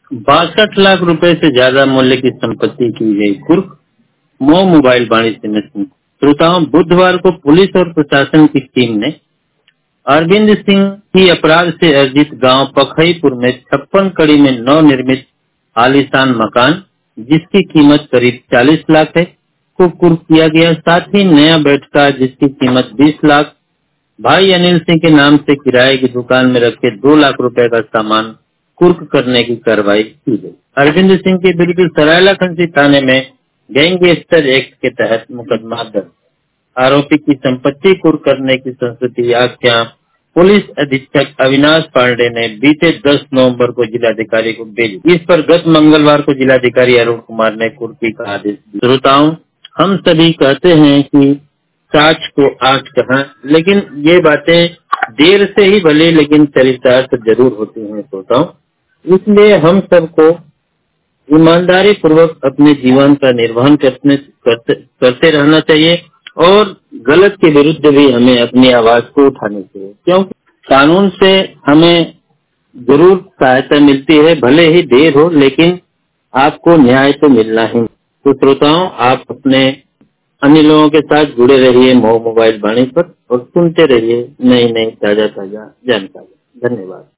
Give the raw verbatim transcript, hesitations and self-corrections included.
बासठ लाख रुपए से ज्यादा मूल्य की संपत्ति की गई कुर्क, मो मोबाइल वाणिज्य में। श्रोताओं, बुधवार को पुलिस और प्रशासन की टीम ने अरविंद सिंह की अपराध से अर्जित गांव पखईपुर में छप्पन कड़ी में नवनिर्मित आलीशान मकान, जिसकी कीमत करीब चालीस लाख है, को कुर्क किया गया। साथ ही नया बैठका, जिसकी कीमत बीस लाख, भाई अनिल सिंह के नाम से किराए की दुकान में रखे दो लाख रुपए का सामान कुर्क करने की कार्रवाई की गई। अरविंद सिंह के विरुद्ध सरायला खंसी थाने में गैंगस्टर एक्ट के तहत मुकदमा दर्ज। आरोपी की संपत्ति कुर्क करने की संस्कृति आख्या पुलिस अधीक्षक अविनाश पांडे ने बीते दस नवंबर को जिलाधिकारी को भेजी। इस पर गत मंगलवार को जिलाधिकारी अरुण कुमार ने कुर्की का आदेश दिया। श्रोताओं, हम सभी कहते हैं कि कांच को आंच कहा, लेकिन ये बातें देर से ही भले लेकिन चरितार्थ जरूर होती हैं श्रोताओं। इसलिए हम सबको ईमानदारी पूर्वक अपने जीवन का निर्वहन करने करते, करते रहना चाहिए और गलत के विरुद्ध भी हमें अपनी आवाज को उठानी चाहिए, क्योंकि कानून से हमें जरूर सहायता मिलती है, भले ही देर हो, लेकिन आपको न्याय तो मिलना ही। तो श्रोताओं, आप अपने अन्य लोगों के साथ जुड़े रहिए मो मोबाइल वाणी पर और सुनते रहिए नई नई ताजा ताजा जानकारी। धन्यवाद।